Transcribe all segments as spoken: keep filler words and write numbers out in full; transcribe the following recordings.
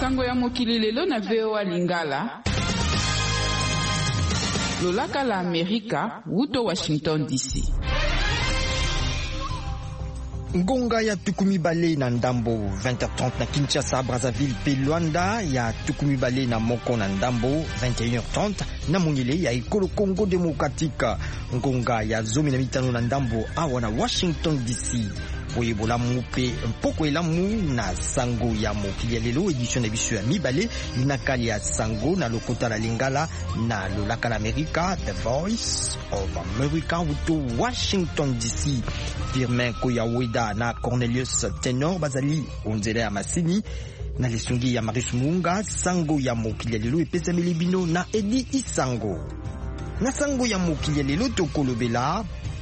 Sango ya mokili lelo na V O A Lingala. Lolaka la Amerika, wuto Washington D C. Ngonga ya tukumi bale na ndambo vingt heures trente na Kinshasa, Brazzaville pe Luanda, ya tukumi bale na moko na ndambo vingt et une heures trente na mongile ya ekolo Congo Demokratika. Ngonga ya zomi na mitano na ndambo awa na Washington D C. Oyebola mupe mpoko elamu na sango ya mokili ya lelo, edition na biso ya mibale linakali ya sango na lokota la Lingala na lolaka la Amerika, The Voice of America wuto Washington D C. Firmin Koyaweda na Cornelius Tenor bazali onzela ya masini na lisungi ya Marius Munga. Sango ya mokili ya lelo epesa milibino na Edi Isango. Na sango ya mokili ya lelo tokolobela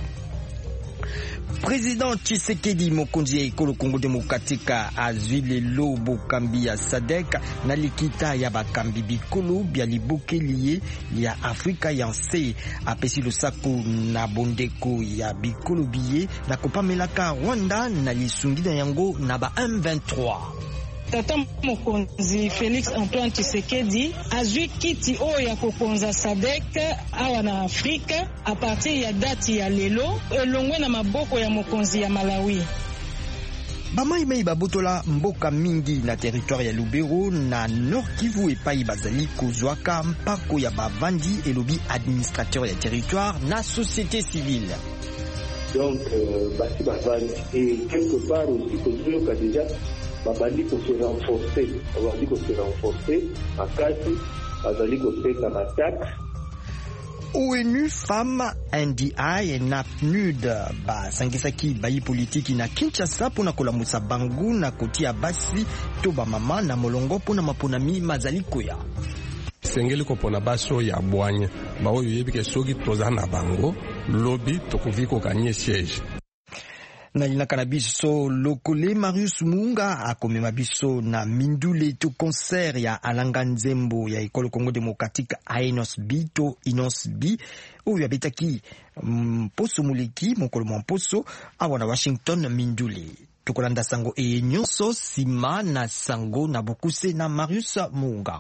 Président Tshisekedi mokonzi ya ekolo Congo Demokratika azwi lelo bokambi ya S A D C na likita ya bakambi bikolo bya libokeli ya Afrika ya nse. Apesi losako na bondeko ya bikolo biye na kopamelaka Rwanda na lisungi na yango na ba M vingt-trois. Tata mokonzi Félix Antoine Tshisekedi azwi kiti oyo ya kokonza S A D C awa na Afrika a partir ya dati ya lelo elongwe na maboko ya mokonzi ya Malawi. Bamaimei babotola mboka mingi na territoire ya Lubero na Nord Kivu epai bazali kozwaka mpako ya bavandi elobi administrateur ya territoire na société civile. Donc euh, basi bavandi et quelque part aussi kozwaka déjà babandi ko se renforcer, babandi ko se renforcer makasi bazali ko pesa na taxe. ONU Femmes N D I na P N U D basangisaki bayi politiki na Kinshasa pona kolamusa bangu na kotia basi to bamama na molongo pona maponami mazali koya. Sengeli kopona baso ya bwanya baoyo yebike soki toza na bango lobi tokuviko kanye siège. Na linaka na biso lokole Marius Munga akomema biso na mindule to concert ya Alanga Nzembo ya ekolo Congo Demokratika Aenos B to Inos B oyo abetaki mposo muleki mokolo mwa mposo awa na Washington mindule. Tokolanda sango e nyonso sima na sango na bokuse na Marius Munga.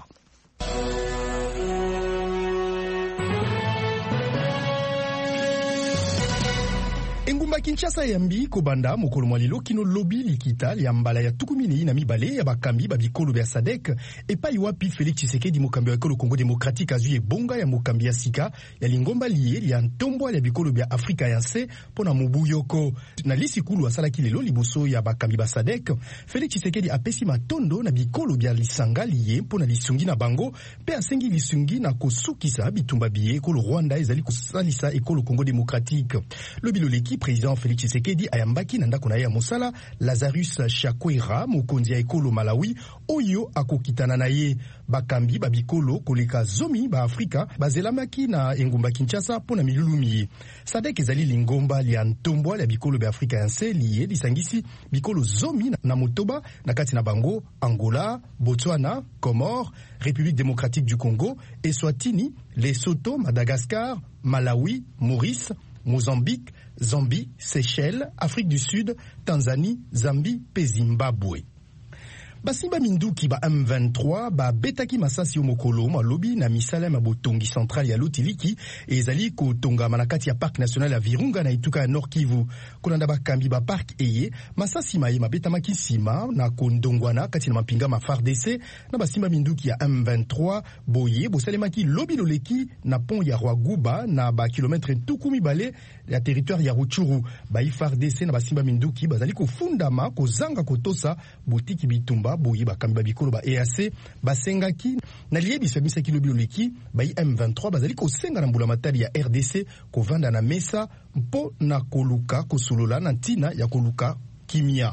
Engumba Kinshasa yambi kobanda mokolo mwalilo kino lobi likita ya mbala ya tukumini na mibale ya bakambi babikolo bya S A D C epai wapi Félix Tshisekedi mokambi wa ekolo Congo Demokratika azwi bonga ya mokambi ya sika ya lingomba liye ya ntombo ya bikolo bya Afrika ya nse pona mubuyoko na lisikulu asalaki lelo liboso ya bakambi ba S A D C. Félix Tshisekedi apesi matondo na bikolo bya lisanga liye pona lisungi na bango pe asengi lisungi na kosukisa bitumba biye ekolo Rwanda ezali kosalisa ekolo Congo Demokratika. Lobilo leki Président Félix Tshisekedi ayambaki na ndako na ya mosala Lazarus Chakwera mokonzi ya ekolo Malawi oyo akokitana na ye. Bakambi babikolo koleka zomi ba Afrika bazelamaki na engumba Kinshasa pona milulumi. S A D C ezali lingomba lia ntombwa ya bikolo ba Afrika ya nse liye lisangisi bikolo zomi na motoba na kati na bango Angola, Botswana, Comores, République démocratique du Congo, Eswatini, Lesotho, Madagascar, Malawi, Maurice, Mozambique, Zambie, Seychelles, Afrique du Sud, Tanzanie, Zambie, pe Zimbabwe. Basimba minduki ba M vingt-trois ba betaki masasi omokolo malobi na misala ma botongi central ya Lotiliki ezali ko tonga manakati ya Parc National ya Virunga na ituka ya Nord Kivu. Konanda bakambi ba park eye masasi maye mabetamaki sima na kondongwana kati na mapinga ma F A R D C na basimba minduki ya M vingt-trois boye bosalemaki lobi loleki na pont ya Rwaguba na ba kilometre tukumi bale ya territoire ya Rutshuru. Ba F A R D C na basimba minduki bazali ko fundama ko zanga kotosa botiki bitumba boye bakambi babikolo ba E A C basengaki na liebisa misaki lobi loleki ba M vingt-trois bazali ko senga na mbula matali ya R D C ko vanda na mesa mpo na koluka kosolola na ntina ya koluka kimia.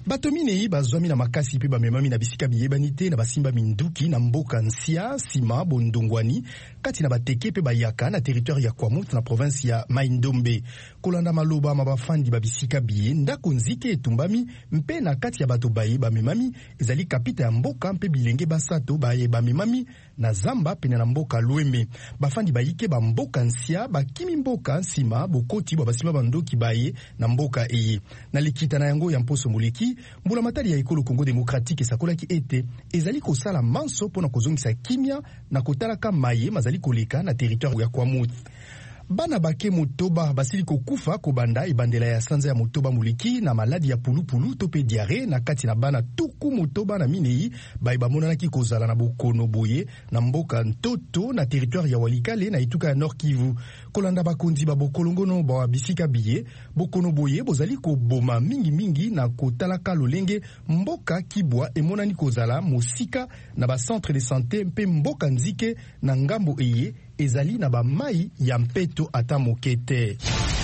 bato minei bazwami na makasi pe bamemami na bisika biyebani te na basimba minduki na mboka Nsia, Sima, Bondongwani kati na bateke pe bayaka na territoire ya Kwamut na province ya Mai-Ndombe. Kolanda maloba mabafandi babisika biye ndako nzike etumbami mpe na kati ya bato baye bamemami ezali kapita ya mboka mpe bilenge basato baye bamemami na zamba pene na mboka Lweme. Bafandi bayike ba mboka Nsia bakimi mboka Nsima bokoti bwa basimba bandoki baye na mboka eye. Na likita na yango ya mposo moleki mbula matali ya ekolo Congo Démocratique esakolaki ete ezali kosala manso pona kozongisa kimia na kotalaka maye mazali koleka na territoire ya Kwamut. Bana bake motoba basili kokufa kobanda ebandela ya sanza ya motoba muliki na maladi ya pulupulu to pe diare na kati na bana tuku motoba na minei bai bamonanaki kozala na bokono boye na mboka Ntoto na territoire ya Walikale na ituka ya Nord Kivu. Kolanda bakonzi ba bokolongono ba bisika biye bokono boye bozali koboma mingi mingi na kotalaka lolenge mboka Kibwa emonani kozala mosika na ba centre de santé mpe mboka nzike na ngambo eye ezali na ba mai ya mpeto ata mokete.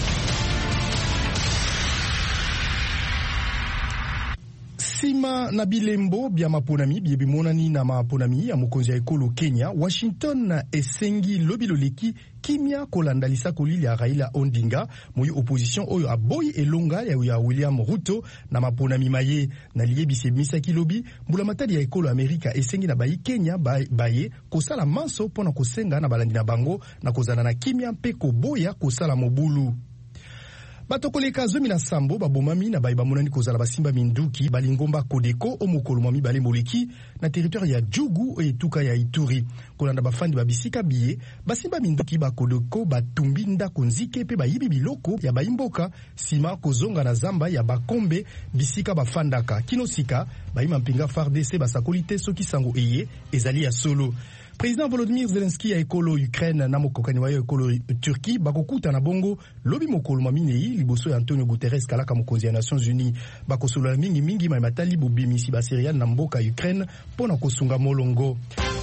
Sima na bilembo bya maponami bye bimonani na maponami ya mokonzi ya ekolo Kenya, Washington na esengi lobi loleki kimia kolanda lisakoli ya Raila Odinga moyi opposition oyo aboyi elonga ya, ya William Ruto na maponami maye na liyebise misaki lobi mbula matali ya ekolo Amerika esengi na bayi Kenya baye, baye kosala manso pona kosenga na balandi na bango na kozana na kimia mpe koboya kosala mobulu. Bato koleka zomi na sambo babomami na bayi bamonani kozala basimba minduki balingomba Kodeko omokolo mwa mibale moleki na territoire ya Djugu etuka ya Ituri. Kolanda bafandi babisika biye basimba minduki ba Kodeko batumbi ndako nzike pe bayibi biloko ya bayimboka sima kozonga na zamba ya bakombe bisika bafandaka kinosika bayima mpinga F A R D C basakoli te soki sango eye ezali ya solo. Président Volodymyr Zelensky ya ekolo Ukraine na mokokani wa ekolo Turquie bakokuta na bongo lobi mokolo maminei liboso ya Antonio Guterres kalaka mokonzi ya Nations Unies bakosolola mingi mingi ma matali bobimisi ba Syrian na mboka Ukraine pona kosunga molongo.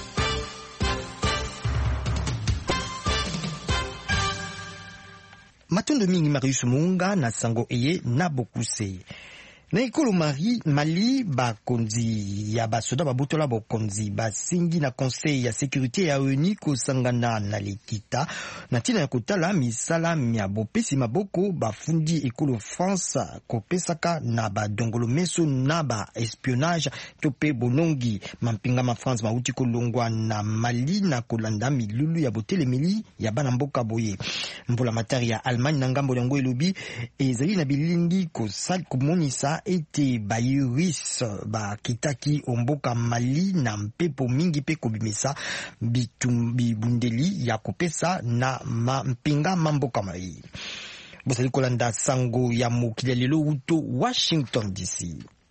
Matondo mingi Marius Munga na sango eye na bokuse. Na ekolo Mali, Mali bakonzi ya basoda babutola bokonzi basingi na conseil ya sécurité ya O N U kosangana na likita na tina ya kotala misala mya bopesi maboko bafundi ekolo France kopesaka na badongolo meso na ba espionnage tope bonongi mampinga ma France mauti kolongwa na Mali na kolanda milulu ya botelemeli ya bana mboka boye. Mbula matari ya Allemagne na ngambo yango elobi ezali na bilingi kosal komonisa ete bayuris ba kitaki omboka Mali na mpepo mingi pe kobimisa bitumbi bundeli ya kopesa na ma mpinga mamboka mai. Bosali kolanda sango ya mokili lelo uto Washington D C.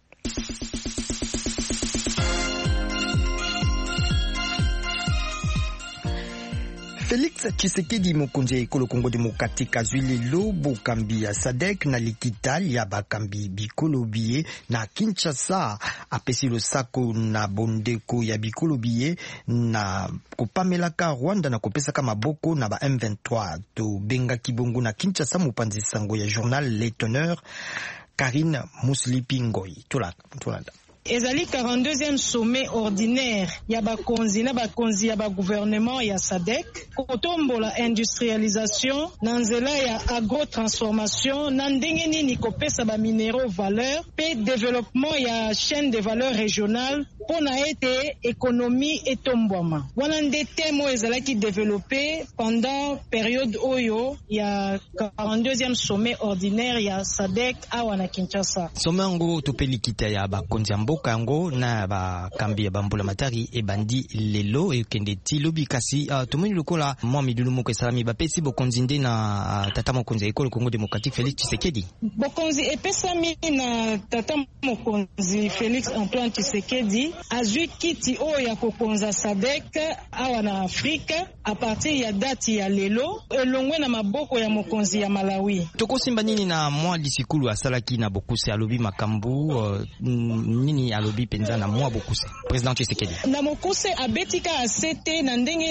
Félix Tshisekedi mokonzi ya ekolo Congo Démocratique azwi lelo bokambi ya S A D C na likitali ya bakambi bikolo biye na Kinshasa apesi losako na bondeko ya bikolo biye na kopamelaka Rwanda na kopesaka maboko na ba M vingt-trois to benga kibongo na Kinshasa mopanzi sango ya journal Le Teneur Karine Muslipi Ngoi tolaka tolanda. Ezali quarante-deuxième sommet ordinaire ya bakonzi na bakonzi ya ba gouvernement ya S A D C kotombola industrialisation na nzela ya agro-transformation na ndenge nini kopesa ba minéraux valeur pe développement ya chaîne de valeur régionale pona ete économie etombwama. Wana nde temo ezalaki développé pendant période oyo ya quarante-deuxième sommet ordinaire ya S A D C awa na Kinshasa. Somango topelikita ya bakonzi ya mboka yango na bakambi ya bambula matari ebandi lelo ekende ti lobi kasi uh, tomoni lokola mwa midulu moko esalami bapesi bokonzi nde na uh, tata mokonzi ya ekolo Congo Démocratique Félix Tshisekedi. Bokonzi epesami na tata mokonzi Félix Antoine Tshisekedi azwi kiti oyo ya kokonza S A D C awa na Afrika a partir ya dati ya lelo elongwe na maboko ya mokonzi ya Malawi. Tokosimba nini na mwa lisikulu asalaki na bokuse alobi makambu uh, nini alobi penza na mwa bokuse Président Tshisekedi? Na mokuse abetika asete na ndenge nini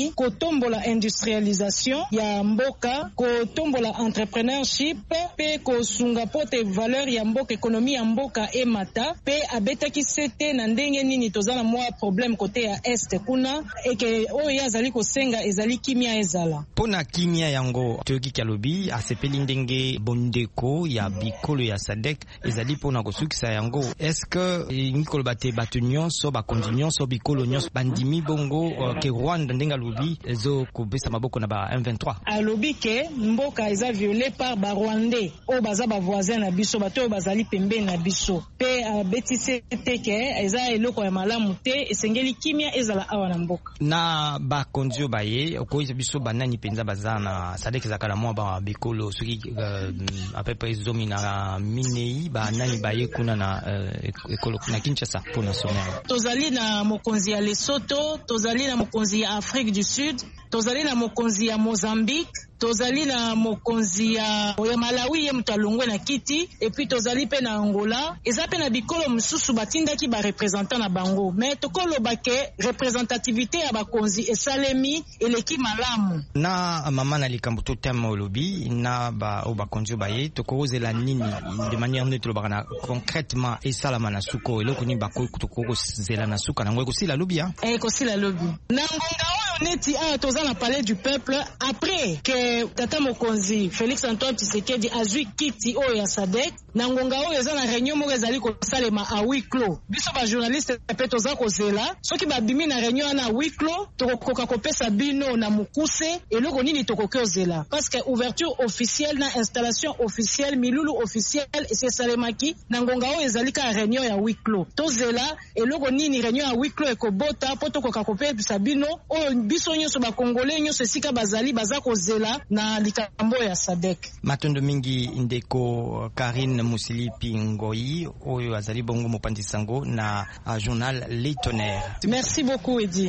nini kotombola industrialisation ya mboka, kotombola entrepreneurship pe kosunga pote valeur ya mboka, ekonomi ya mboka emata pe abetaki sete na ndenge nini tozana mwa problème kote ya este kuna eke oyo azali kosenga ezali kimia ezala. Pona kimia yango toyoki kalobi asepeli ndenge bondeko ya bikolo ya Sadek ezali pona kosukisa yango. Est-ce que nikolo bate batu nyonso bakonzi nyonso bikolo nyonso bandimi bongo uh, ke Rwanda ndenga lobi ezo kopesa maboko na ba M vingt-trois? Alobi ke mboka eza violé par ba Rwandais o baza ba voisin na biso bato bazali pembe na biso pe abetise teke eza eloko ya malamu te esengeli kimia ezala awa na mboka. Na bakonzi baye okoyisa biso banani penza bazana Sadek zakala mwa ba bikolo soki uh, apepe zomi na minei banani baye kuna na uh, ekolo na Kinshasa pona somero. Tozali na mokonzi ya Lesotho, tozali na mokonzi ya Afrique du Sud, tozali na mokonzi ya Mozambique, tozali na mokonzi ya Malawi ye mutu alongwe na kiti, et puis tozali pe na Angola. Eza pe na bikolo mususu batindaki ba représentant na bango, mais tokoloba ke représentativité ya bakonzi esalemi eleki malamu. Na mama na likambo to tema olobi na ba o bakonzi baye tokozela nini de manière neutre lobana concrètement esalama na suko eloko ni bako tokozela na suka nango ekosila lobi ya eh ekosila lobi na ngonga oyo neti a tozana parler du peuple après que tata mokonzi Félix Antoine Tshisekedi azwi kiti oyo ya Sadek na ngonga oyo eza na réunion moko ezali kosalema a huis clos. Biso ba journaliste pe toza kozela soki babimi na réunion na huis clos tokokoka kopesa bino na mukuse eloko nini tokokozela parce que ouverture officielle na installation officielle milulu officielle et c'est salemaki na ngonga oyo ezali ka réunion ya huis clos tozela eloko nini réunion ya huis clos ekobota po tokoka kopesa bino oyo biso nyonso ba congolais nyonso sika bazali baza kozela na likambo ya Sadek. Matondo mingi ndeko Karine Musilipi Ngoyi oyo azali bongo mopandi sango na uh, journal Les Tonnerres. Merci beaucoup Edi.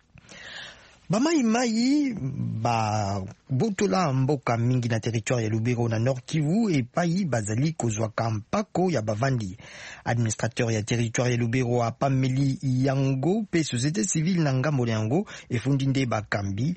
Bamai mai ba botola mboka mingi na territoire ya Lubero na Nord Kivu et pai bazali kozwa kampako ya bavandi. Administrateur ya territoire ya Lubero a Pameli Yango pe société civile na ngambo yango efundi nde bakambi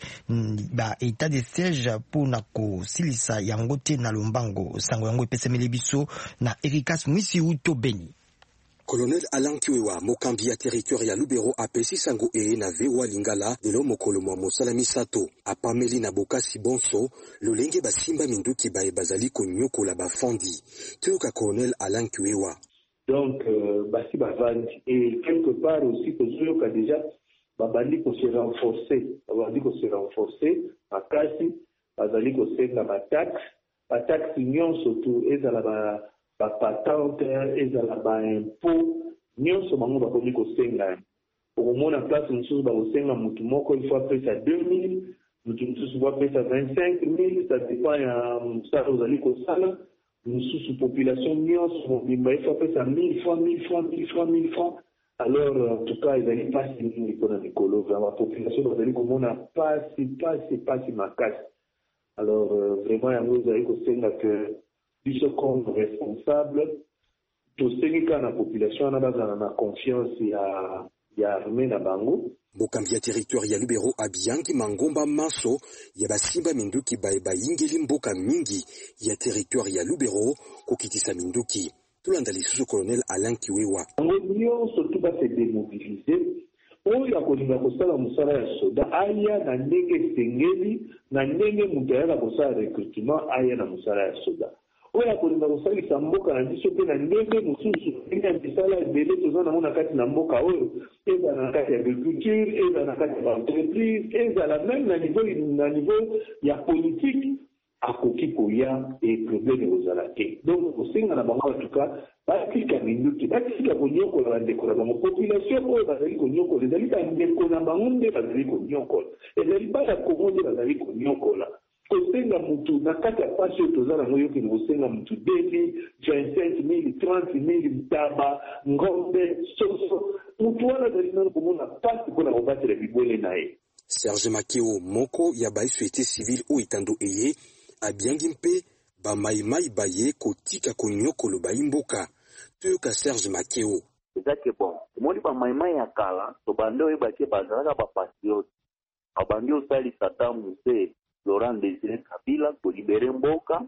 ba état de siège pona ko silisa yango te na lombango sango yango epesemeli biso na Ericas Mwisi Uto Beni. Colonel Alain Kiwewa mokambi ya territoire ya Lubero apesi sango e na vewa lingala delo mokolo mwa mosala misato apameli na bokasi bonso lolenge basimba minduki bae bazali konyoko la bafandi tuyoka Colonel Alain Kiwewa. Donc euh, basi bavandi et quelque part aussi que tuyoka déjà babandi ko se renforcer babandi ko se renforcer makasi bazali ko senga ba taxe ba taxe nyonso tu ezala ba ba patente ezala ba impôt nyonso bango bakomi kosenga okomona place mosusu bakosenga mutu moko il faut apesa deux mille mutu mosusu bapesa vingt-cinq mille ça dépend ya mosala ozali kosala mosusu population nyonso mobimba il faut apesa mille francs mille francs mille francs mille francs alors en tout cas ezali pasi mingi mpona mikolo vraiment population bazali komona pasi pasi pasi makasi alors vraiment yango ezali kosenga que biso comme responsable tosengi ka na population na bazana na confiance ya ya armée na bango. Mokambi ya territoire ya Lubero abiyangi mangomba maso ya basimba minduki bae bayingeli mboka mingi ya territoire ya Lubero kokitisa minduki. Tulanda lisusu Colonel Alain Kiwewa. Nyonso tu ba se démobiliser oyo akolinga kosala mosala ya soda aya na ndenge sengeli na ndenge mutu ayaka kosala recrutement aya na mosala ya soda. Oya kolinga kosalisa mboka na biso pe na ndenge mosusu ndenge ya misala ebele toza nango na kati na mboka oyo ezala na kati ya agriculture ezala na kati ya entreprise ezala même na niveau na niveau ya politique akoki koya e problème kozala te. Donc kosenga na bango en tout cas batika minduki batika konyokola bandeko na bango population oyo bazali konyokola ezali bandeko na bango nde bazali konyokola ezali bana kongo nde bazali konyokola kosenga mutu na kati ya pasi oyo toza nango yoki kosenga mutu deux mille vingt-cinq mille trente mille ntaba ngombe soso mutu wana azali nano komona pasi mpona kobatela bibwele na ye. Serge Makeo moko ya baisociété civile oyo etando eye abiyangi mpe bamaimai baye kotika konyokolo bayimboka toyoka Serge Makeo. Ezake bon omoni bamaimai ya kala to bande oyo bakie bazalaka bapatriote abandi osali sata muse Laurent Désiré Kabila kolibere mboka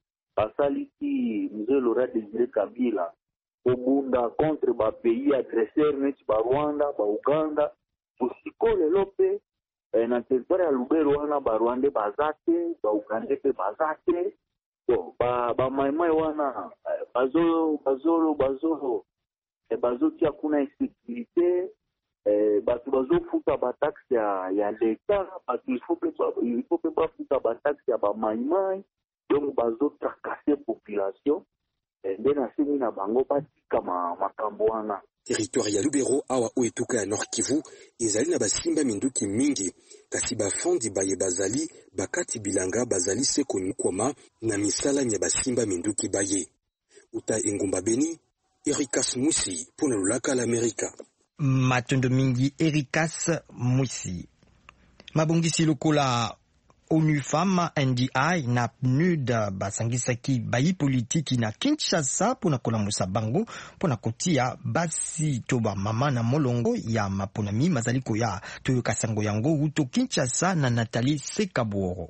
basaliki mzee Laurent Désiré Kabila obunda contre ba pays agresseur neti ba Rwanda ba Uganda usiko lelo pe eh, na territoire ya Lubero wana ba Rwanda bazate ba Uganda pe bazate so ba ba maimai wana eh, bazolo bazolo bazolo eh, bazotia kuna insécurité eh, batu bazofuta ba taxe ya ya l'État batu il faut que il faut que ba futa ba taxe ya ba maimai donc bazo tracasser population eh, ndena simi na bango batika ma makambo wana. Territoire ya Lubero awa oetuka ya Nord Kivu ezali na basimba minduki mingi kasi bafandi baye bazali bakati bilanga bazali seko nkoma na misala nya basimba minduki baye uta engumba Beni Ericas Musi pona lulaka l'Amerika matondo mingi Ericas Musi mabongisi lokola ONU Femmes N D I na P N U D basangisaki bayi politiki na Kinshasa pona kolamusa bango pona kotia basi toba mama na molongo ya maponami mazaliko ya toyoka sango yango uto Kinshasa na Nathalie Sekaboro.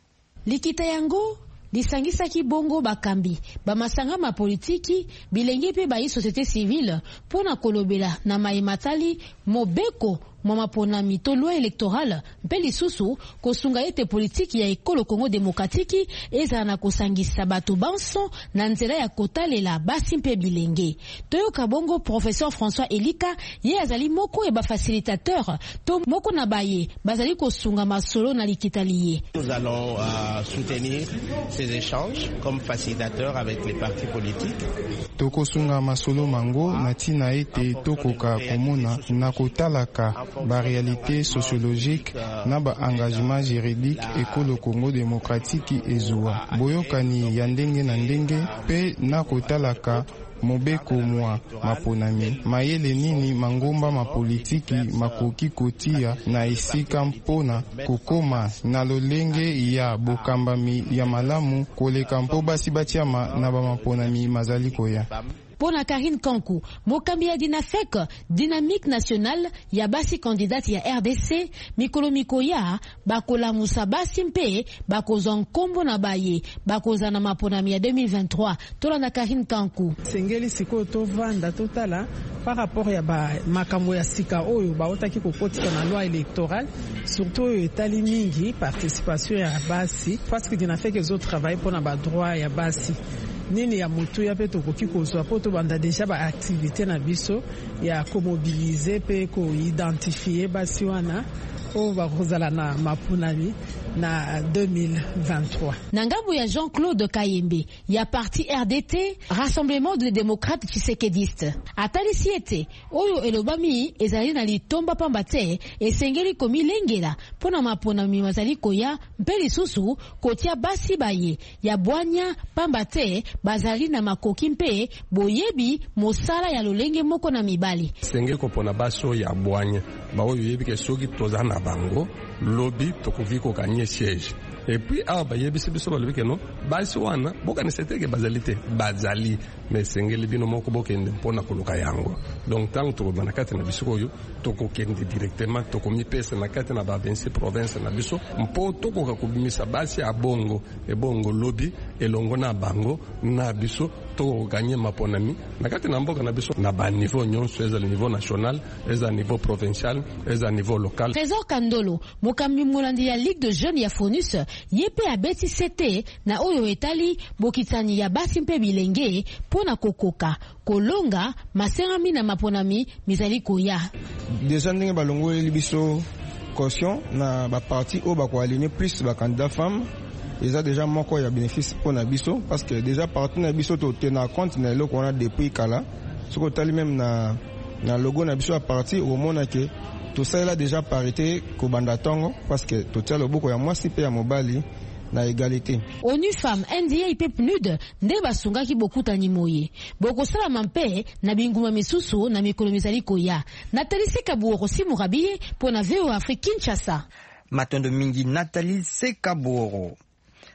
Likita yango lisangisaki bongo bakambi bamasanga ma politiki bilenge pe bayi société civile pona kolobela na maimatali mobeko mama pona mito loi électorale mpe lisusu kosunga ete politiki ya ekolo Congo démocratique ezala na kosangisa bato banso na nzela ya kotalela basi mpe bilenge. Toyoka bongo professeur François Elika ye azali moko e ba facilitateur to moko na baye bazali kosunga masolo na likitaliye. Nous allons euh, soutenir ces échanges comme facilitateur avec les partis politiques. Tokosunga masolo mango na tina ete tokoka komona na kotalaka ba réalité sociologique na ba engagement juridique ekolo Congo démocratique ezua boyokani ya ndenge na ndenge pe na kotalaka mobeko mwa maponami mayele nini mangomba mapolitiki makoki kotia na esika mpona kokoma na lolenge ya bokambami ya malamu koleka mpo basi batiama na bamaponami mazali koya. Pona Karine Kankou, mokambi ya Dinafek, dynamique nationale ya basi candidate ya R D C, mikolo mikoya, bakola musa basi mpe, bakoza nkombo na baye, bakoza na maponami ya deux mille vingt-trois, tola na Karine Kankou. Sengeli siko to vanda totala, par rapport ya ba makambo ya sika oyo, ba otaki kokotika na loi électorale, surtout etali mingi, participation ya basi, parce que Dinafek ezo travail pona ba droit ya basi. Nini ya mutu ya pe tokoki kozwa po to banda deja ba activité na biso ya komobiliser pe ko identifier basi wana o ba kozala na mapunami na deux mille vingt-trois. Nangabu ya Jean-Claude Kayembe ya parti R D T, Rassemblement des démocrates tshisekidistes. Atali siete oyo elobami ezali na litomba pambate esengeli komi lengela pona maponami mazali koya mpeli susu kotia basi baye ya bwanya pambate bazali na makoki mpe boyebi mosala ya lolenge moko na mibali. Sengeli kopona baso ya bwanya ba oyo yebi ke soki tozana bango lobby tokoviko kanye siège. Et puis ah ba yebi sibiso ba lobby keno basi wana boka ne seteke bazalite bazali mais sengeli bino moko bokende mpona koluka yango. Donc tant to bana kati na biso oyo tokokende directement tokomi pesa na kati na ba vingt-six province na biso mpo tokoka kubimisa basi ya bongo e bongo lobby elongo na bango na biso to gagner maponami na kati na mboka na biso na ba niveau nyonso eza niveau national eza niveau provincial eza niveau local. Trésor Kandolo mokambi mulandi ya Ligue de Jeunes ya Fonus yepe abeti sete na oyo etali bokitani ya basi mpe bilenge pona kokoka kolonga maserami na maponami mizali koya. Déjà ndenge balongo libiso caution na ba parti o ba ko aligner plus ba candidat femme. Ils ont déjà moko ya bénéfice pour na biso parce que déjà partout na biso to tenir compte na lo qu'on a depuis kala ce que tali même na na logo na biso à partir au moment que tout ça là déjà parité ko banda tongo parce que to tia loboko ya mwasi pe ya mobali na égalité. ONU Femmes N D I pe P N U D nde basungaki bokutani moye boko sala mampe na binguma misusu na mikolo mizali koya Nathalie Sekaboro Simurabiye pour na V O Afrique Kinshasa. Matondo mingi Nathalie Sekaboro.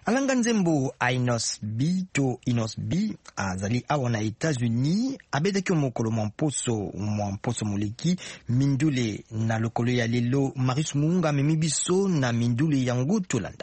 alanga nzembo Inos B to Inos B azali awa na États-Unis abetaki mokolo mwamposo mwamposo moleki mindule na lokolo ya lelo. Marius Munga memi biso na mindule yango tolanda.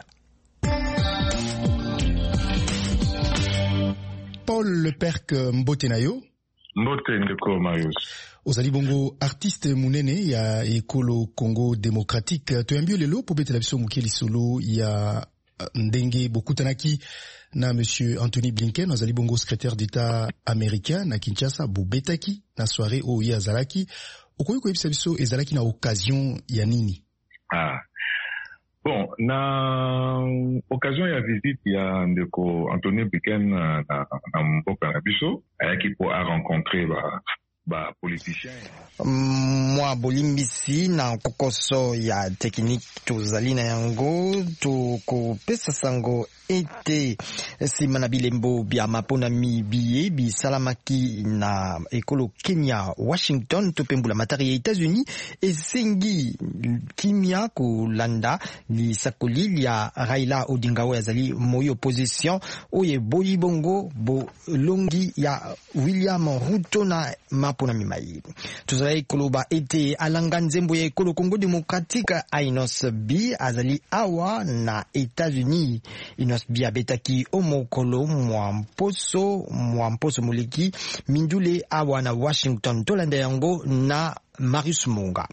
Paul Leperc mbote na yo. Mbote ndeko Marius. Ozali bongo artiste munene ya ekolo Congo démocratique. Toyambi lelo po betela biso mukeli solo ya ndenge bokutanaki na monsieur Anthony Blinken. Ozali bongo secrétaire d'État américain na Kinshasa bobetaki na soirée o ya zalaki. Okoyi ko yebisa biso ezalaki na occasion ya nini? Ah. Bon, na occasion ya visite ya ndeko Anthony Blinken na na mboka na biso ayaki po a rencontrer ba ba politicien. Mwa bolimbisi na kokoso ya technique tozali na yango to ko pesa sango ete simana bilembo bya mapona mi biye bi salamaki na ekolo Kenya Washington to pembula matari ya États-Unis esengi kimia ko landa li sakoli ya Raila Odinga wa zali moyo opposition oye boyi bongo bo longi ya William Ruto na mapona mi mai tozali koloba ete alanga nzembo ya ekolo Congo démocratique Inos B azali awa na États-Unis. Inos B abetaki omokolo mwamposo mwamposo moleki mindule awa na Washington. Tolanda yango na Marius Munga.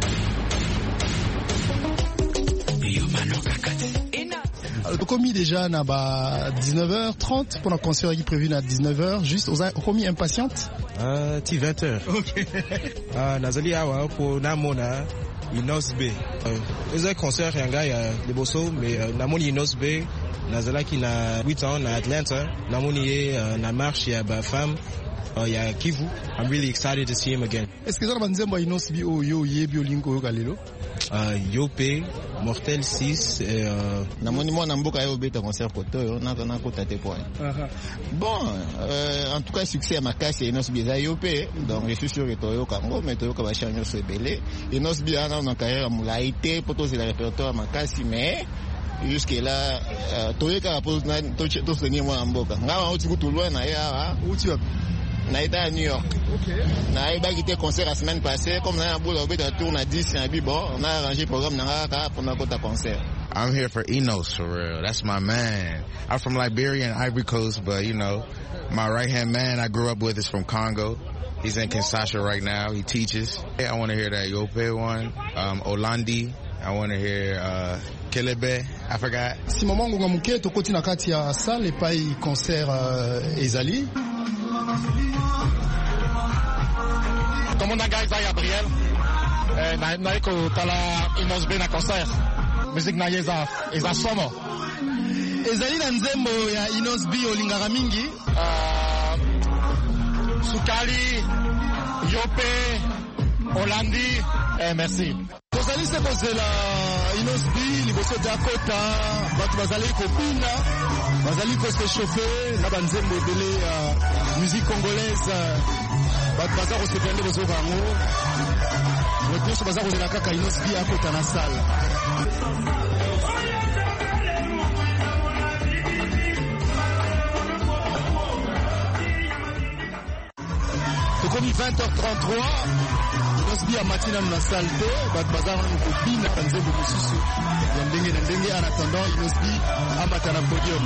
Commis déjà na ba dix-neuf heures trente pour un concert qui est prévu à dix-neuf heures. Juste, on a commis impatiente. Euh, ti vingt heures. Ok. Ah, nazali awa pour namona Inos B. Euh, un concert yanga ya liboso mais uh, namoni Inos B nazala ki na huit ans na Atlanta. Namoni ye uh, na marche ya ba femme uh, ya Kivu. I'm really excited to see him again. Est-ce que ça va nzembo Inos B o yo ye biolingo yo kalelo? Uh, Yopé, Mortel six et euh... namoni mwana mboka yo beta concert koto yo na na kota te point. Bon, euh, en tout cas succès à makasi Inos B za Yopé, donc je suis sûr que toyo kango mais toyo ka ba chanyo so belé. Inos B ana na carrière mulaité poto c'est le répertoire makasi mais jusque là euh, toyo ka pose na to to tenir mwana mboka. Ngaba uti kutulwa na ya uti wapi? Na été à New York. Okay. Na été quitté concert la semaine passée comme na boule obé de tour na dix na bi bon, on a arrangé programme na ka pour na kota concert. I'm here for Inos for real. That's my man. I'm from Liberia and Ivory Coast, but you know, my right-hand man I grew up with is from Congo. He's in Kinshasa right now. He teaches. I want to hear that Yope one, um, Olandi. I want to hear uh, Kelebe. I forgot. Si maman ngonga muke to koti na kati ya salle pa i concert uh, ezali. Komona guys ya Gabriel. Eh na na ko tala Inos B na concert. Musique na yeza eza somo. Ezali na nzembo ya Inos B olingaka mingi. Uh, Sukali, Yope, Olandi, eh merci. Tozali se kozela Inos B liboso ya kota batu bazali kopina bazali ko se chauffer na banzembo ebele ya musique congolaise batu bazali ko se prendre bozo bango le plus bazali kozela kaka Inos B akota na salle. Tokomi vingt heures trente-trois Inos B amatina na salle te batu bazali kopina banzembo mosusu ya ndenge na ndenge en attendant Inos B amata na podium.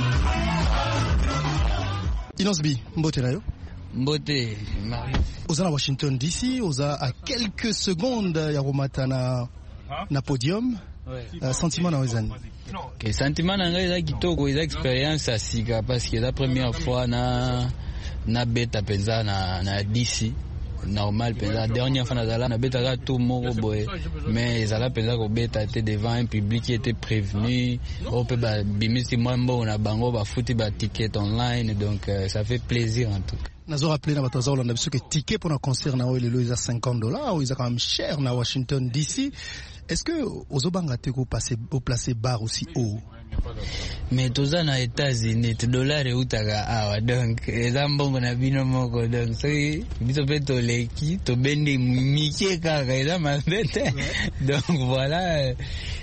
Inos B mbote na yo. Mbote Marie. Oza na Washington D C, oza à quelques secondes ya komata na na podium. Ouais. Uh, sentiment na wezani. Okay, sentiment na ngai za kitoko, eza experience ya sika parce que la première fois na na beta penza na na D C normal penza dernière fois na na beta ga tout moko boy mais ezala penza ko beta était devant un public qui était prévenu on peut ba bimisi mwambo na bango ba futi ba ticket online donc euh, ça fait plaisir en tout cas. Nazo rappelé na bataza olanda biso que ticket pour un concert na oyo lelo cinquante dollars ou ils quand même cher na Washington D C. Est-ce que ozobanga te ko passer au placer bar aussi haut? Mais toza na États-Unis te dollar eutaka awa donc eza mbongo na bino moko donc so biso pe toleki tobendi mike kaka eza mabete donc voilà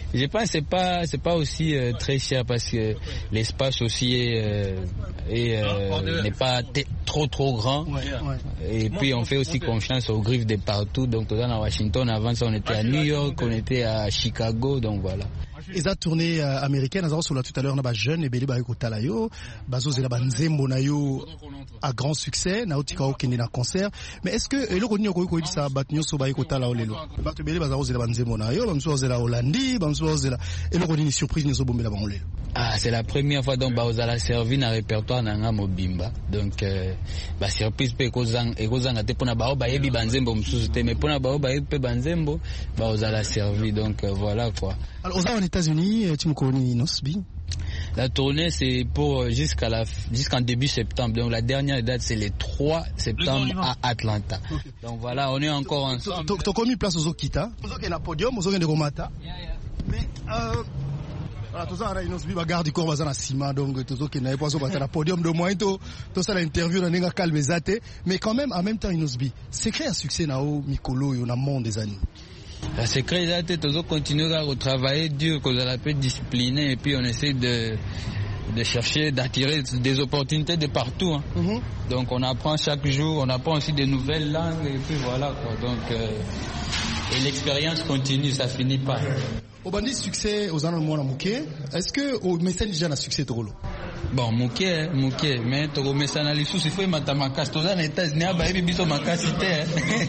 Je pense que c'est pas c'est pas aussi euh, très cher parce que l'espace aussi est, euh, est euh, n'est pas trop trop grand. Ouais, ouais. Et puis on fait aussi confiance aux griffes de partout. Donc dans à Washington, avant ça on était à New York, on était à Chicago, donc voilà. Et ça tournée euh, américaine, nous avons sur la tout à l'heure, on a jeune et belé ba ko talayo, bazo zela banzembo na yo à grand succès, na otika o kende na concert. Mais est-ce que le konyo ko ko dit ça batnyo so ba ko talao lelo. Ba to belé bazo zela banzembo na yo, bamso zela Hollandi, bamso zela et le konyo surprise ni so bombela ba lelo. Ah, c'est la première fois donc bazo la servi na répertoire na nga mobimba. Donc euh, ba surprise pe ko zang e ko zanga te pona ba ba yebi banzembo msusu te mais pona ba ba yebi banzembo bazo la servi donc euh, voilà quoi. Alors aux États-Unis, tu me connais Nosbi? La tournée c'est pour jusqu'à la jusqu'en début septembre. Donc la dernière date c'est le trois septembre à Atlanta. Okay. Donc voilà, on est encore ensemble. Tu as commis place aux Okita, aux Okita podium, aux Okita Romata. Mais euh voilà, tout ça, il nous garde du corps basé na ciment, donc tout ça qui n'a pas sur le podium de moins tout tout ça l'interview dans n'enga calme zate, mais quand même en même temps il nous dit secret à succès na o Mikolo yo na monde des années. La secret c'est de continuer à travailler dur, qu'on a peu discipliné et puis on essaie de de chercher d'attirer des opportunités de partout. Hein. Mm-hmm. Donc on apprend chaque jour, on apprend aussi de nouvelles langues et puis voilà quoi. Donc euh, et l'expérience continue, ça finit pas. Au bandit succès aux années moins Mouké, est-ce que au message déjà na succès Togolo? Bon, Mouké, Mouké, mais Togo message na lisu il faut matamakas, tous les États-Unis a baïbi biso makasité.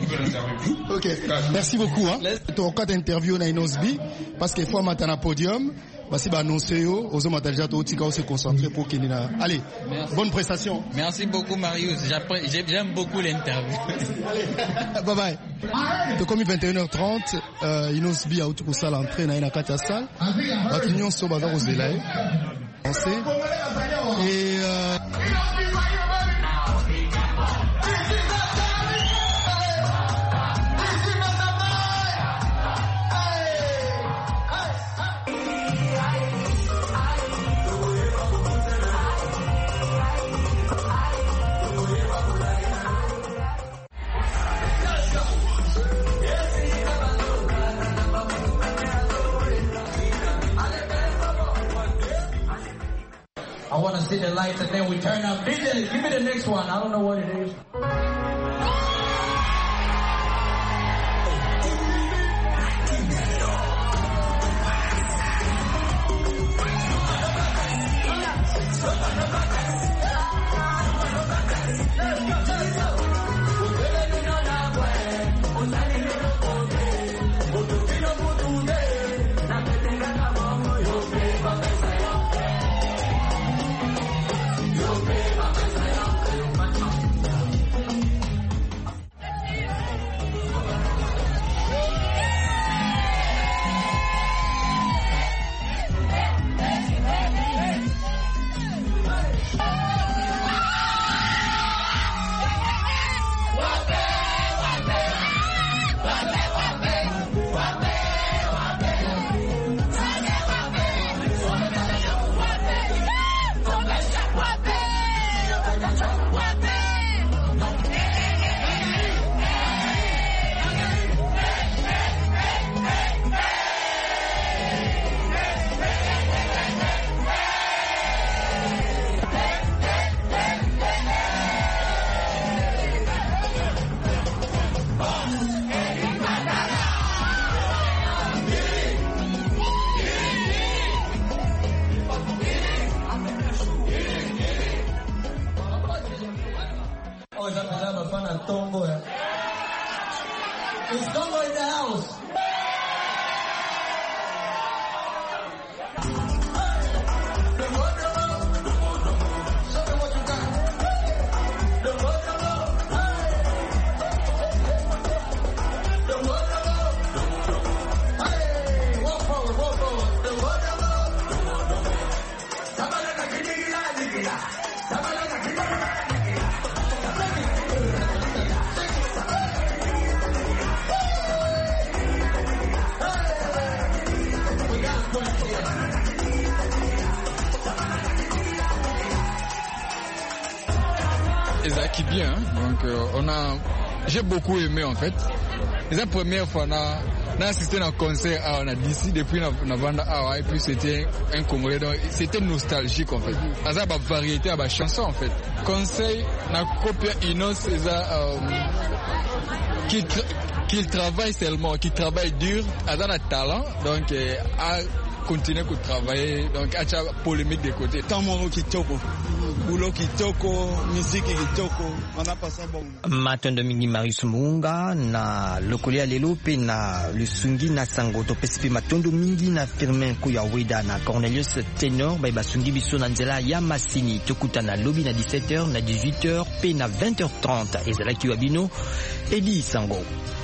OK, merci beaucoup hein. Ton cas d'interview na Inosbi parce qu'il faut matana podium. Basi ba annoncer yo, ozo mataja to tika se concentrer pour qu'il na. Allez, merci. Bonne prestation. Merci beaucoup Marius, j'aime beaucoup l'interview. Allez. Bye bye. To comme vingt et une heures trente, euh Inosbi a tout pour ça l'entrée na ina kati salle. Ba kinyon so ba za kozela. Et euh I want to see the lights and then we turn up. D J, give me the next one. I don't know what it is. Ezaki bien, donc euh, on a, j'ai beaucoup aimé en fait. C'est la première fois na On a assisté à un concert on a d'ici depuis na vanda ah et puis c'était un Congolais donc c'était nostalgique en fait. Ça a une variété à la chanson en fait. Conseil na copia Inos c'est ça qui qui travaille seulement, qui travaille dur, a un talent donc à continuer à travailler donc à la polémique des côtés. Tamoro kitoko, boulot kitoko, musique kitoko, on a passé bon. Matondo mingi Marius Munga na lokolia lelo pe na lusungi na sangoto pesipi matondo mingi na Firmin Kuyaweda na Cornelius Tenor ba basungi biso na nzela ya Masini tokutana lobby na dix-sept heures na dix-huit heures pe na vingt heures trente ezala kiwabino Edi Sango.